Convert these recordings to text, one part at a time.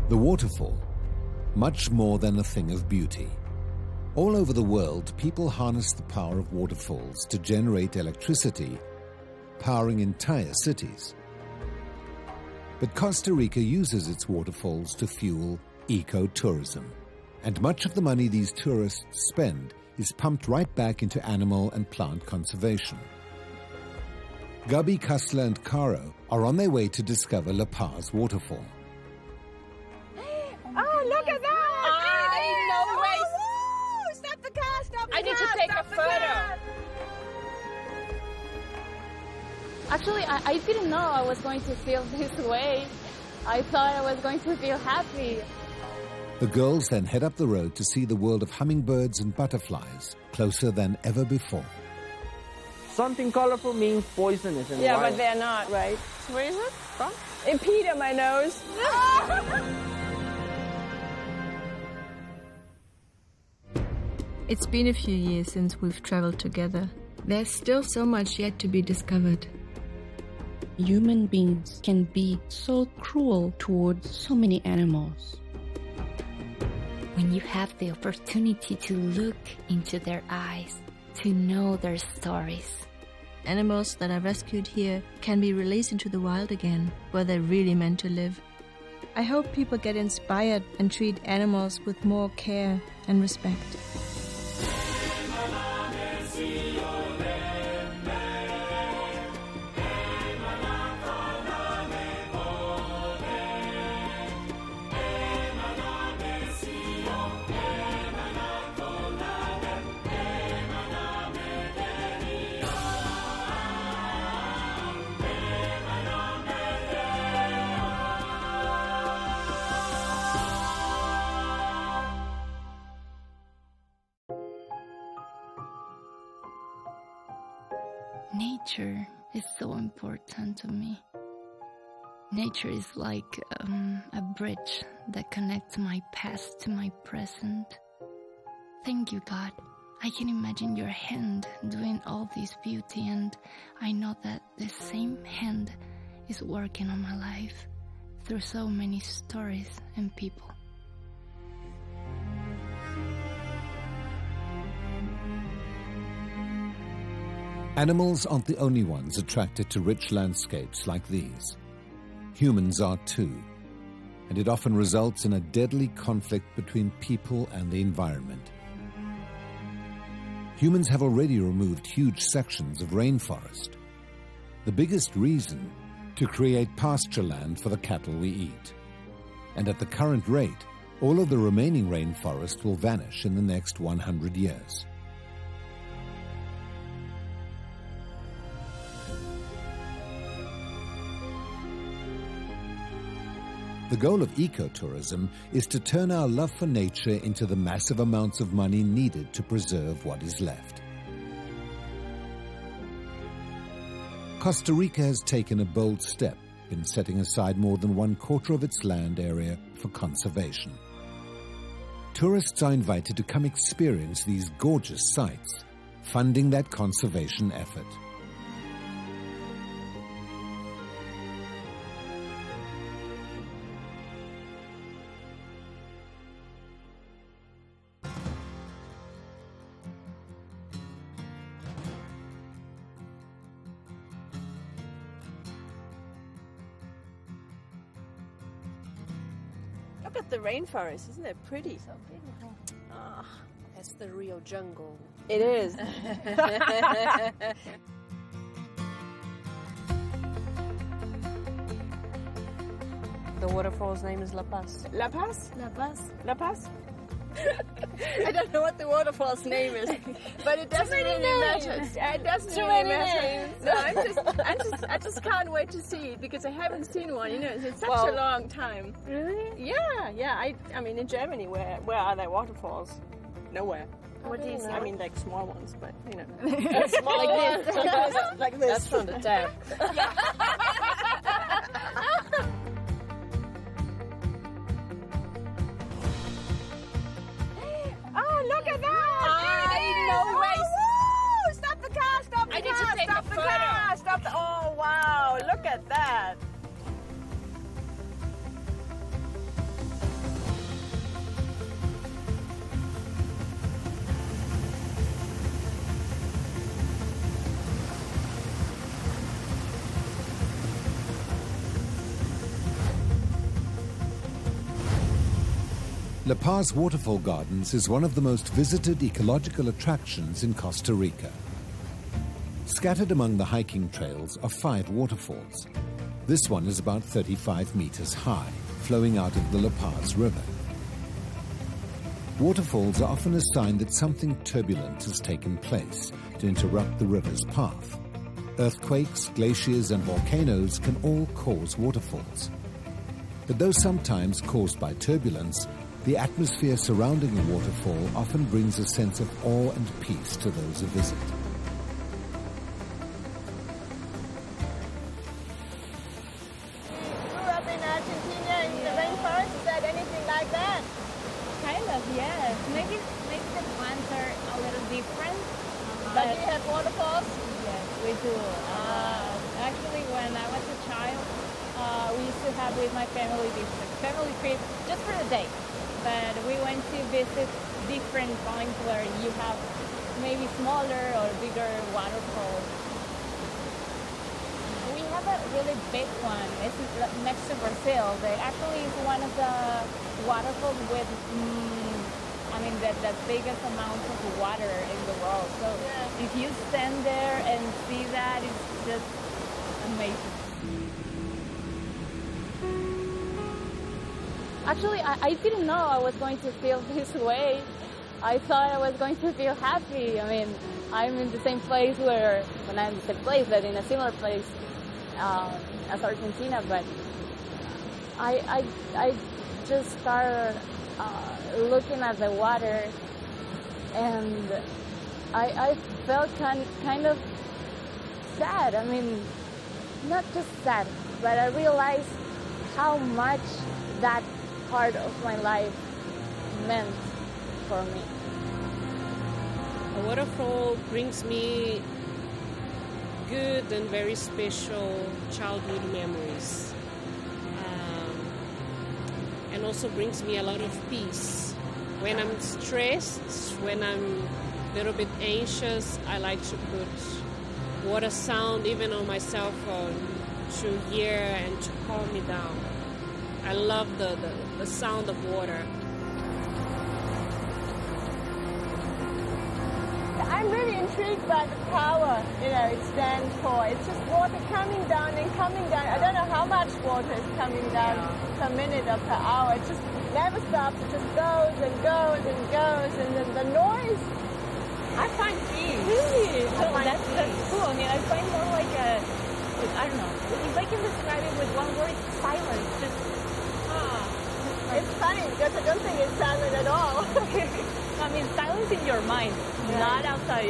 The waterfall, much more than a thing of beauty. All over the world, people harness the power of waterfalls to generate electricity, powering entire cities. But Costa Rica uses its waterfalls to fuel ecotourism. And much of the money these tourists spend is pumped right back into animal and plant conservation. Gabi, Kastler and Caro are on their way to discover La Paz waterfall. Oh, look at that! No way! Woo! Stop the car! Stop the car! I need to take a photo. Actually, I didn't know I was going to feel this way. I thought I was going to feel happy. The girls then head up the road to see the world of hummingbirds and butterflies closer than ever before. Something colorful means poisonous and Yeah, wild. but they're not, right? Where is it from? It peed on my nose. It's been a few years since we've traveled together. There's still so much yet to be discovered. Human beings can be so cruel towards so many animals. When you have the opportunity to look into their eyes, to know their stories. Animals that are rescued here can be released into the wild again, where they're really meant to live. I hope people get inspired and treat animals with more care and respect. Nature is so important to me. Nature is like a bridge that connects my past to my present. Thank you, God. I can imagine your hand doing all this beauty, and I know that the same hand is working on my life through so many stories and people. Animals aren't the only ones attracted to rich landscapes like these. Humans are too, and it often results in a deadly conflict between people and the environment. Humans have already removed huge sections of rainforest. The biggest reason, to create pasture land for the cattle we eat. And at the current rate, all of the remaining rainforest will vanish in the next 100 years. The goal of ecotourism is to turn our love for nature into the massive amounts of money needed to preserve what is left. Costa Rica has taken a bold step in setting aside more than 1/4 of its land area for conservation. Tourists are invited to come experience these gorgeous sites, funding that conservation effort. Look at the rainforest, isn't it pretty? So beautiful. Ah, That's the real jungle. it is. The waterfall's name is La Paz. La Paz? La Paz. La Paz? I don't know what the waterfall's name is, but it doesn't really matter. It doesn't really matter. No, I just can't wait to see it because I haven't seen one. You know, it's such a long time. Really? Yeah. I mean, in Germany, where are there waterfalls? Nowhere. What do you see? I mean, like small ones, but you know, Small like this, like this. That's from the tap. Oh, look at that! No way! Woo! Stop the car! Stop the car! I need to take Stop a the photo. car! Stop the! Oh wow! Look at that! La Paz Waterfall Gardens is one of the most visited ecological attractions in Costa Rica. Scattered among the hiking trails are 5 waterfalls. This one is about 35 meters high, flowing out of the La Paz River. Waterfalls are often a sign that something turbulent has taken place to interrupt the river's path. Earthquakes, glaciers, and volcanoes can all cause waterfalls. But though sometimes caused by turbulence, the atmosphere surrounding a waterfall often brings a sense of awe and peace to those who visit. You grew up in Argentina in the rainforest. Is that anything like that? Kind of, yes. Maybe the plants are a little different. But do you have waterfalls? Yes, we do. Actually, when I was a child, we used to have with my family this family trip just for a day. But we went to visit different points where you have maybe smaller or bigger waterfalls. We have a really big one. It's next to Brazil. That actually is one of the waterfalls with, the biggest amount of water in the world. So if you stand there and see that, it's just amazing. Actually, I didn't know I was going to feel this way. I thought I was going to feel happy. I mean, I'm in the same place but in a similar place as Argentina, but I just started looking at the water, and I felt kind of sad. I mean, not just sad, but I realized how much that part of my life meant for me. A waterfall brings me good and very special childhood memories, and also brings me a lot of peace. When I'm stressed, when I'm a little bit anxious, I like to put water sound even on my cell phone to hear and to calm me down. I love the sound of water. I'm really intrigued by the power, it stands for. It's just water coming down and coming down. I don't know how much water is coming down per minute or per hour. It just never stops. It just goes and goes and goes. And then the noise, I find peace. Really? That's cool. I mean, I find more like I don't know. If I can describe it with one word, silence. It's funny because I don't think it's silent at all. I mean, silence in your mind, not outside.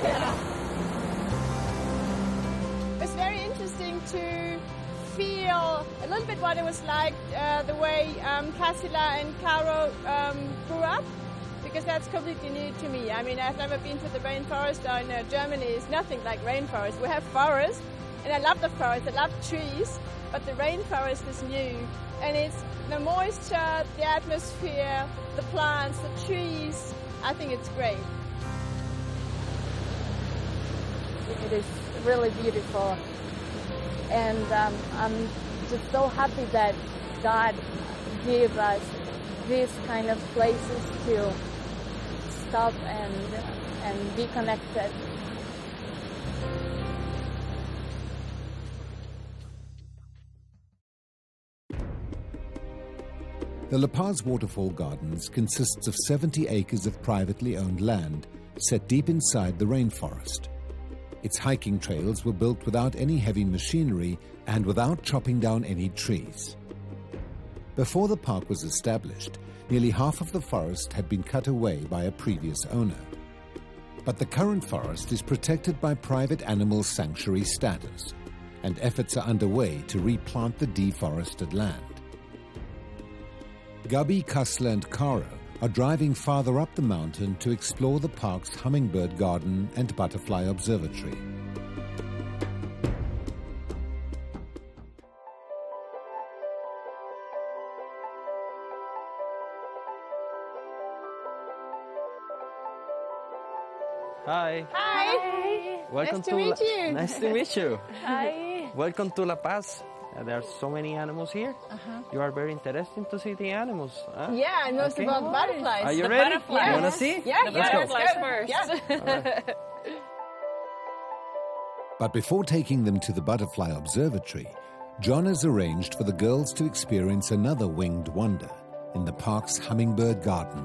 It's very interesting to feel a little bit what it was like the way Cassila and Caro grew up, because that's completely new to me. I mean, I've never been to the rainforest, or Germany is nothing like rainforest. We have forest, and I love the forest, I love trees, but the rainforest is new. And it's the moisture, the atmosphere, the plants, the trees. I think it's great. It is really beautiful. And I'm just so happy that God gave us these kind of places to stop and be connected. The La Paz Waterfall Gardens consists of 70 acres of privately owned land set deep inside the rainforest. Its hiking trails were built without any heavy machinery and without chopping down any trees. Before the park was established, nearly half of the forest had been cut away by a previous owner. But the current forest is protected by private animal sanctuary status, and efforts are underway to replant the deforested land. Gabi, Cassila and Caro are driving farther up the mountain to explore the park's hummingbird garden and butterfly observatory. Hi. Hi. Welcome Nice to meet you. Nice to meet you. Hi. Welcome to La Paz. There are so many animals here. You are very interested to see the animals. Huh? Yeah, I know it's about butterflies. Are you The ready? butterflies. You want to see? Yeah, Let's go. butterflies first. Right. But before taking them to the butterfly observatory, John has arranged for the girls to experience another winged wonder in the park's hummingbird garden.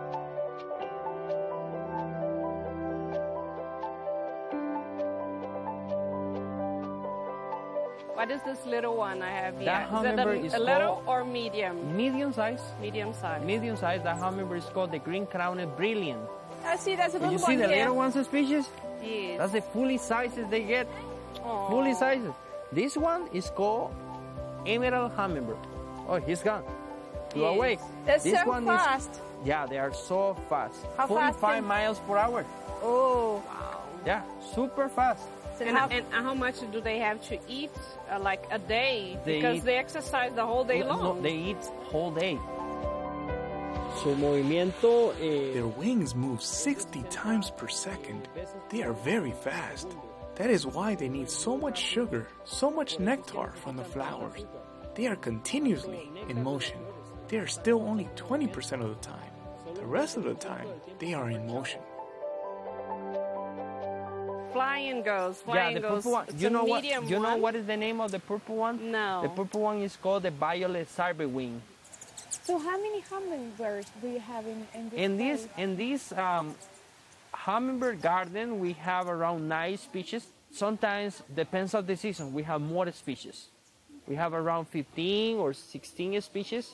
What is this little one I have here? That hummingbird is a little called- or medium? Medium size. Medium size. Medium size. That hummingbird is called the green-crowned brilliant. I see that's a Do you little see one the here. little ones species? Yes. That's the fully sizes they get. Aw. Fully sizes. This one is called emerald hummingbird. Oh, he's gone. You Yes. awake. That's This so one fast. Yeah, they are so fast. How fast 45 can- miles per hour. Oh. Yeah, super fast. And how much do they have to eat, like a day? Because eat- they exercise the whole day long. No, they eat whole day. Su movimiento. Their wings move 60 times per second. They are very fast. That is why they need so much sugar, so much nectar from the flowers. They are continuously in motion. They are still only 20% of the time. The rest of the time, they are in motion. Flying goes. Yeah, Flying the goes. purple one. It's You a know what? medium You know one. what is the name of the purple one? No. The purple one is called the violet cyberwing. So how many hummingbirds do you have in this place? In this hummingbird garden, we have around 9 species. Sometimes depends on the season. We have more species. We have around 15 or 16 species.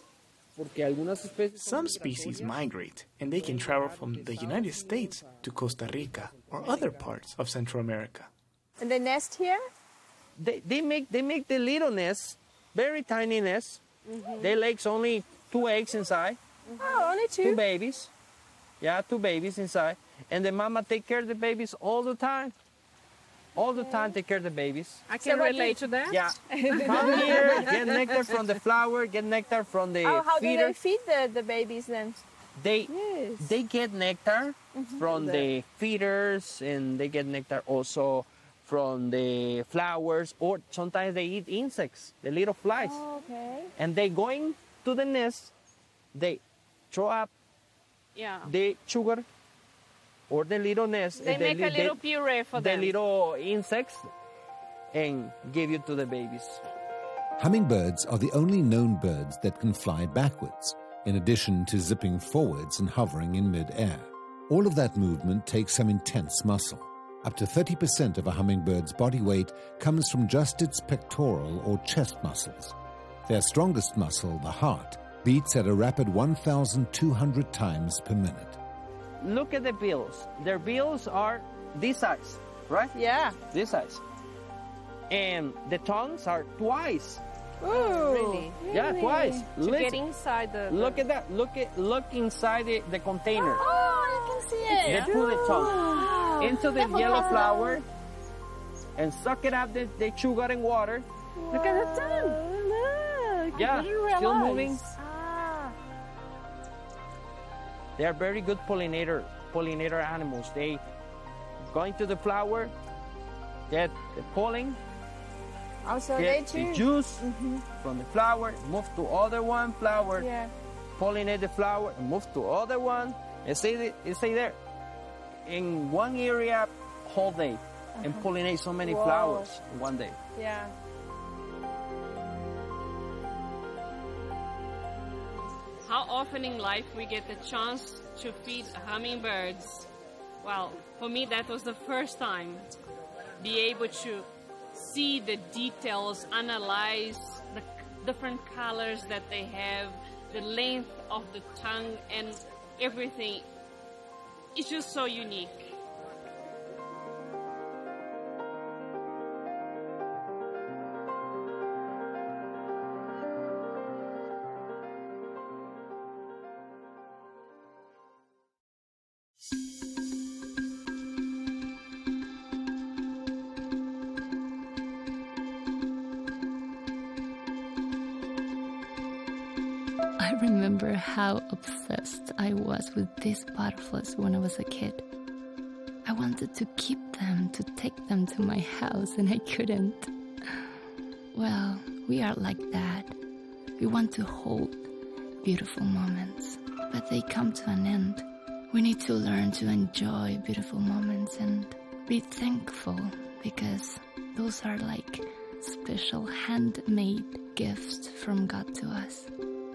Some species migrate, and they can travel from the United States to Costa Rica or other parts of Central America. And they nest here? They make the little nests, very tiny nests. They lays only 2 eggs inside. Oh, only 2? 2 babies. Yeah, 2 babies inside. And the mama take care of the babies all the time. All the time take care of the babies. I can relate to that. Yeah. Come here, get nectar from the flower, get nectar from the How do feeder. they feed the babies then? They get nectar from the feeders, and they get nectar also from the flowers, or sometimes they eat insects, the little flies. Oh, okay. And they going to the nest, they throw up the sugar or the little nest. They make a little puree for the them. little insects and give you to the babies. Hummingbirds are the only known birds that can fly backwards, in addition to zipping forwards and hovering in mid-air. All of that movement takes some intense muscle. Up to 30% of a hummingbird's body weight comes from just its pectoral or chest muscles. Their strongest muscle, the heart, beats at a rapid 1,200 times per minute. Look at the bills. Their bills are this size, right? Yeah. This size. And the tongues are twice. Ooh. Really? Yeah, twice. To get inside the... Look at that. Look inside the container. Oh, I can see it. They put the tongue into the yellow flower and suck it up the sugar and water. Look at the tongue. Look. Yeah, I didn't still realize. moving. They are very good pollinator animals. They go into the flower, get the pollen, Also, get they the too. juice from the flower, move to other one flower, Yeah. pollinate the flower, and move to other one, and stay there in one area whole day, and pollinate so many Whoa. flowers in one day. Yeah. How often in life we get the chance to feed hummingbirds? Well, for me that was the first time. Be able to see the details, analyze the different colors that they have, the length of the tongue and everything. It's just so unique. I remember how obsessed I was with these butterflies when I was a kid. I wanted to keep them, to take them to my house, and I couldn't. Well, we are like that. We want to hold beautiful moments, but they come to an end. We need to learn to enjoy beautiful moments and be thankful, because those are like special handmade gifts from God to us.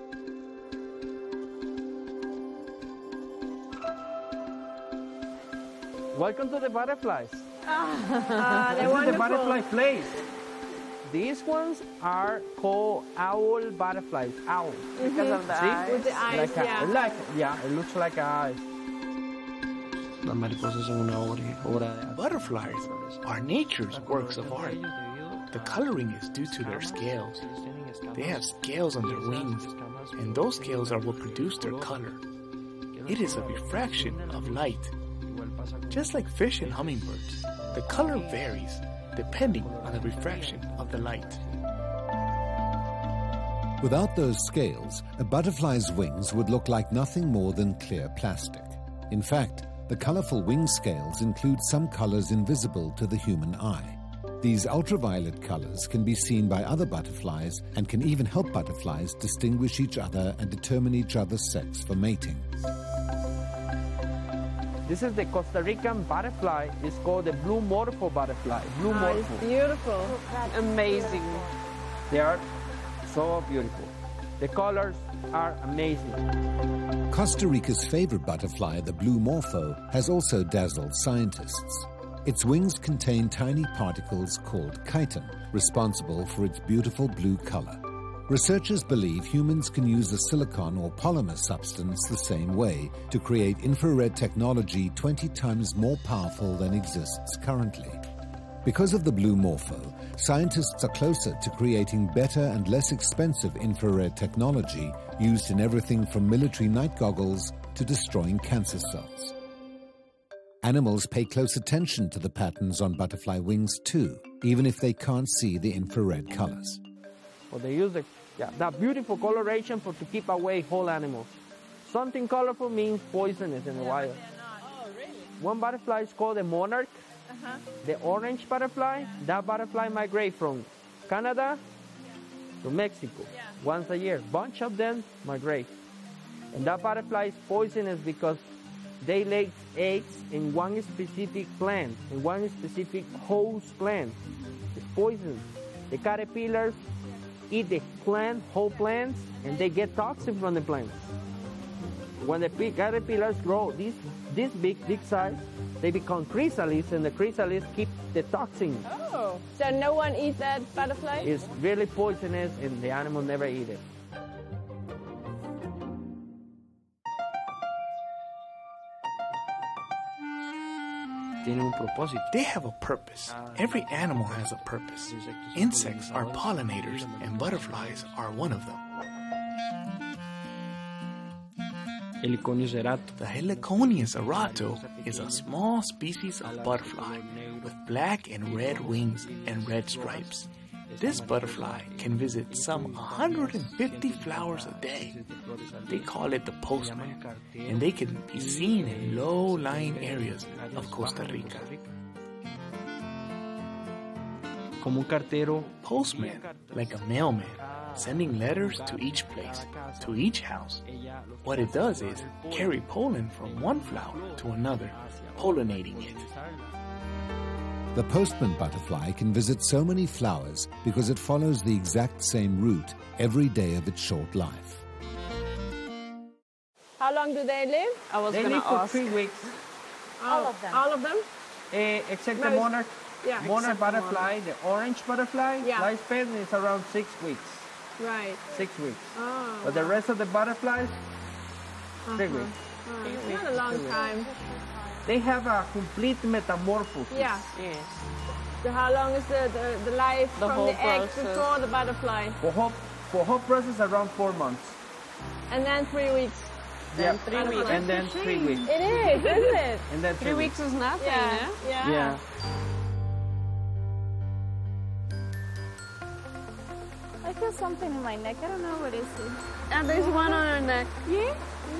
Welcome to the butterflies. They're This is wonderful. the butterfly place. These ones are called owl butterflies. Owl. Because of the See? eyes. With the eyes, It looks like eyes. Las mariposas son una obra de arte. Butterflies are nature's works of art. The coloring is due to their scales. They have scales on their wings, and those scales are what produce their color. It is a refraction of light. Just like fish and hummingbirds, the color varies depending on the refraction of the light. Without those scales, a butterfly's wings would look like nothing more than clear plastic. In fact, the colorful wing scales include some colors invisible to the human eye. These ultraviolet colors can be seen by other butterflies and can even help butterflies distinguish each other and determine each other's sex for mating. This is the Costa Rican butterfly. It's called the blue morpho butterfly. Blue morpho. It's beautiful. Amazing. They are so beautiful. The colors are amazing. Costa Rica's favorite butterfly, the blue morpho, has also dazzled scientists. Its wings contain tiny particles called chitin, responsible for its beautiful blue color. Researchers believe humans can use a silicon or polymer substance the same way to create infrared technology 20 times more powerful than exists currently. Because of the blue morpho, scientists are closer to creating better and less expensive infrared technology used in everything from military night goggles to destroying cancer cells. Animals pay close attention to the patterns on butterfly wings too, even if they can't see the infrared colors. Well, they use that beautiful coloration to keep away whole animals. Something colorful means poisonous in the wild. Oh, really? One butterfly is called the monarch. The orange butterfly, that butterfly migrates from Canada to Mexico once a year. Bunch of them migrate. And that butterfly is poisonous because they lay eggs in one specific plant, in one specific host plant. It's poison. The caterpillars eat the plant, whole plants, and they get toxin from the plants. When the caterpillars grow this big size, they become chrysalids, and the chrysalids keep the toxin. Oh, so no one eats that butterfly? It's really poisonous, and the animal never eat it. Tiene un propósito. They have a purpose. Every animal has a purpose. Insects are pollinators, and butterflies are one of them. Heliconia cerato. The Heliconia cerato is a small species of butterfly with black and red wings and red stripes. This butterfly can visit some 150 flowers a day. They call it the postman, and they can be seen in low-lying areas of Costa Rica. Como un cartero. Postman, like a mailman, sending letters to each place, to each house. What it does is carry pollen from one flower to another, pollinating it. The postman butterfly can visit so many flowers because it follows the exact same route every day of its short life. How long do they live? I was They going live to for ask. 3 weeks, All of them? All of them? except the Most- monarch. Yeah. Monarch except the butterfly, the orange butterfly, Yeah. lifespan is around 6 weeks. Right. 6 weeks. Oh. But the rest of the butterflies, 3 weeks. Oh, it's not a long time. They have a complete metamorphosis. Yeah. Yes. So how long is the life The from whole the egg process. before the butterfly? For whole process around 4 months. And then 3 weeks. Then 3 weeks. And then 3 weeks. It is, isn't it? And then 3 weeks is nothing, Yeah. yeah? Yeah. I feel something in my neck. I don't know what is it. And there's one on her neck. Yeah?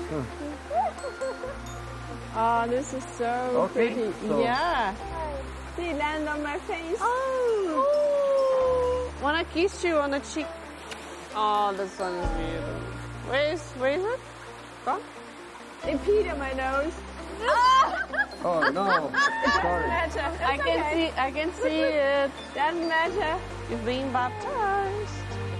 Oh, this is so Okay, pretty. so- Yeah. See, land on my face. Oh. Wanna kiss you on the cheek? Oh, the sun is beautiful. Where is it? Gone? It peed on my nose. Oh no! Sorry. I can see it. Doesn't matter. You've been baptized.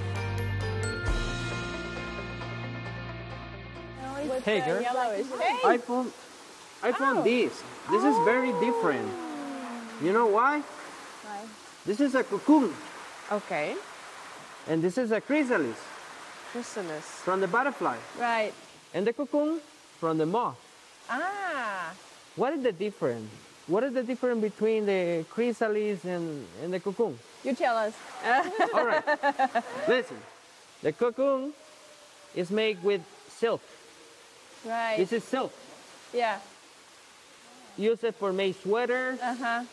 Hey, girl. Yellowish. I found this. This is very different. You know why? Why? This is a cocoon, Okay. and this is a chrysalis Chrysalis. from the butterfly, Right. and the cocoon from the moth. Ah. What is the difference? What is the difference between the chrysalis and the cocoon? You tell us. All right. Listen. The cocoon is made with silk. Right. This is silk. Yeah. Use it for make sweaters. Uh-huh.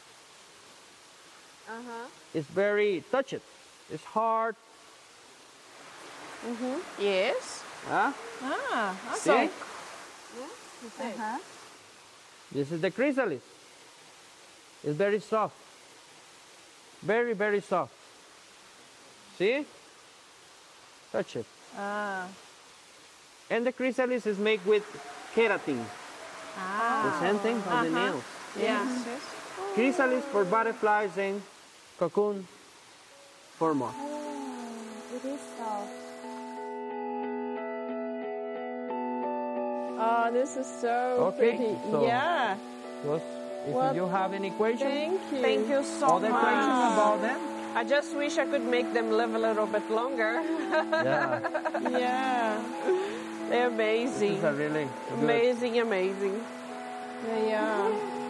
It's very touched. It's hard. Yes. Huh? Ah, See? okay. Uh-huh. This is the chrysalis. It's very soft. Very, very soft. See? Touch it. Ah. And the chrysalis is made with keratin. Ah. The same thing for the nails. Yeah. Chrysalis for butterflies and cocoon for moth. It is soft. Oh, this is so Okay, pretty. so- Yeah. If you have any questions, Thank you. Thank you so other much. questions about them? I just wish I could make them live a little bit longer. Yeah. Yeah. They're amazing. These are really good. Amazing, amazing. Yeah.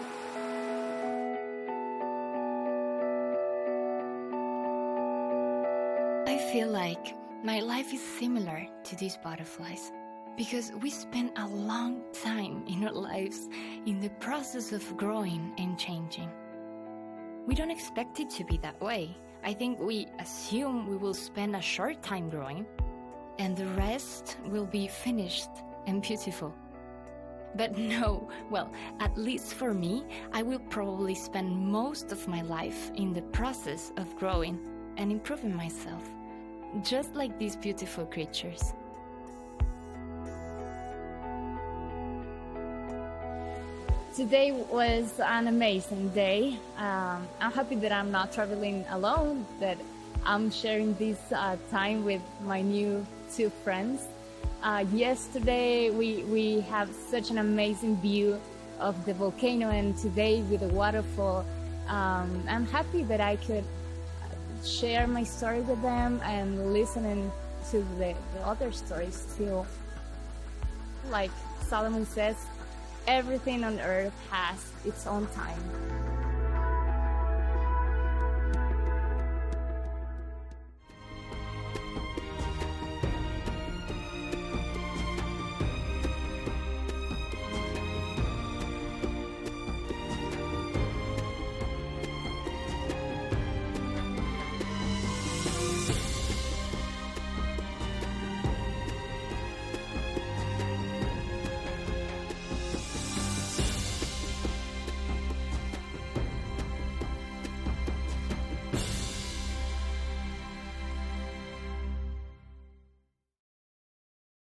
I feel like my life is similar to these butterflies because we spend a long time in our lives in the process of growing and changing. We don't expect it to be that way. I think we assume we will spend a short time growing and the rest will be finished and beautiful. But no, well, at least for me, I will probably spend most of my life in the process of growing and improving myself, just like these beautiful creatures. Today was an amazing day. I'm happy that I'm not traveling alone, that I'm sharing this time with my new two friends. Yesterday we have such an amazing view of the volcano, and today with the waterfall. I'm happy that I could share my story with them and listening to the other stories too. Like Solomon says, everything on earth has its own time.